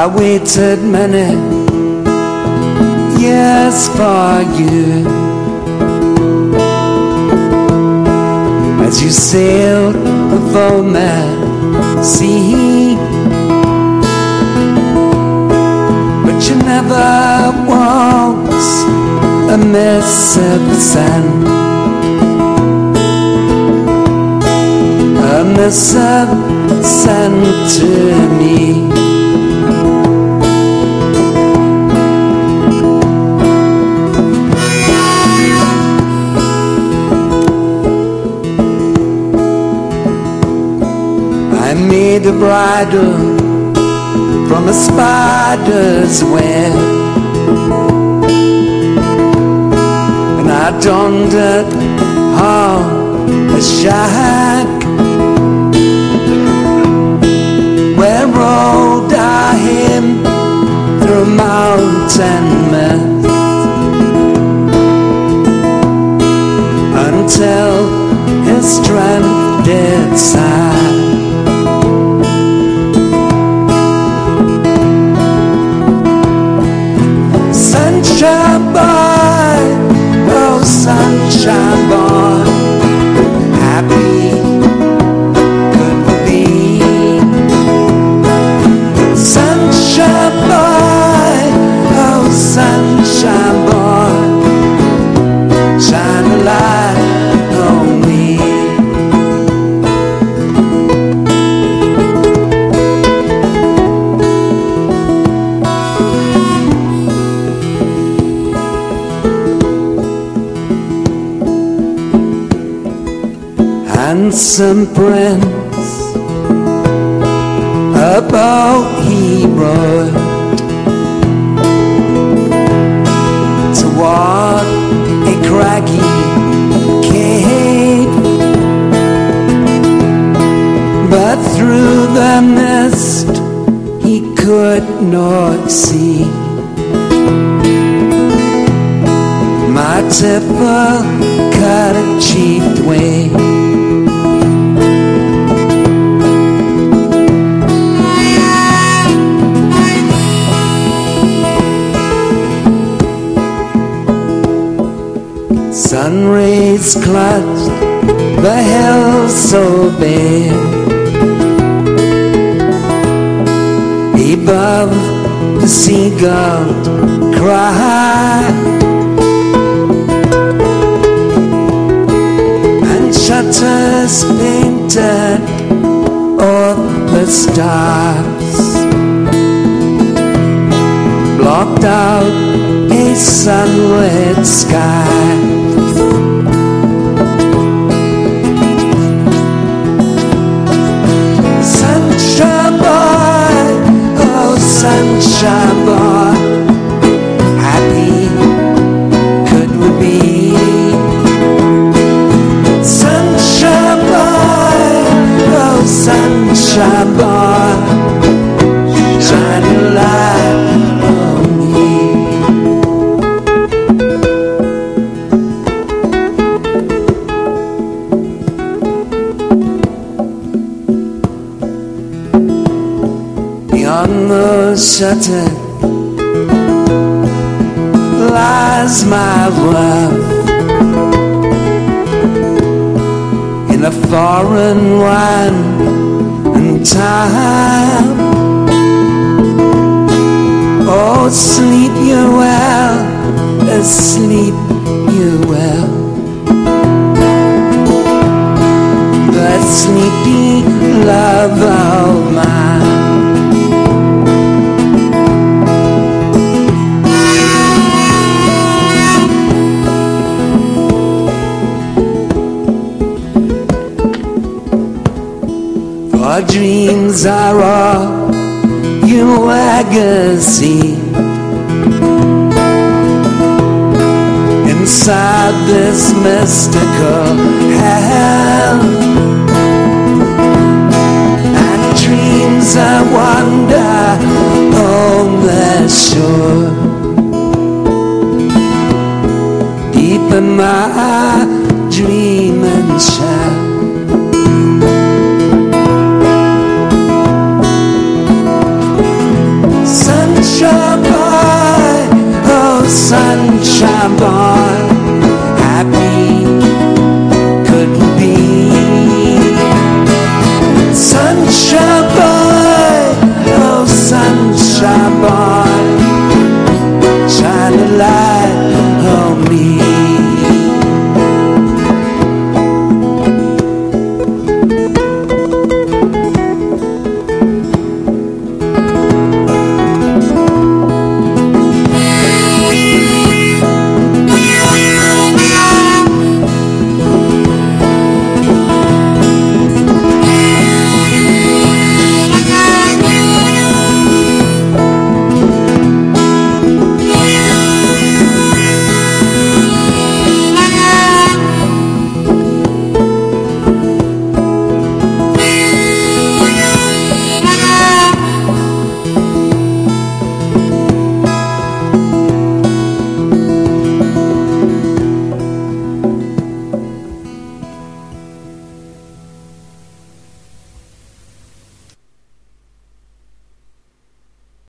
I waited many years for you as you sailed the foaming sea, but you never once a Mississippi sand, a Mississippi sand to me. I made a bridle from a spider's web, and I donned it on a shack where rode I him through mountain mist until his strength did sigh. Sunshine boy, oh sunshine boy, happy could we be? Sunshine boy, oh sunshine boy, shine a light on me. Handsome prince, a boat he rowed toward a craggy cape, but through the mist he could not see my tipper cut a cheap way. Sun rays clutched the hills so bare, above the seagull cry, and shutters painted o'er the stars blocked out a sunlit sky. Sunshine boy, oh sunshine boy, happy could we be? Sunshine boy, oh sunshine boy, shine a light on me. Beyond the shuttered lies my love in a foreign wine and time. Oh, sleep you well, sleep you well, the sleepy love of mine. Our dreams are all your legacy inside this mystical hell, and dreams I wander on the shore, deep in my dreaming shell. my body.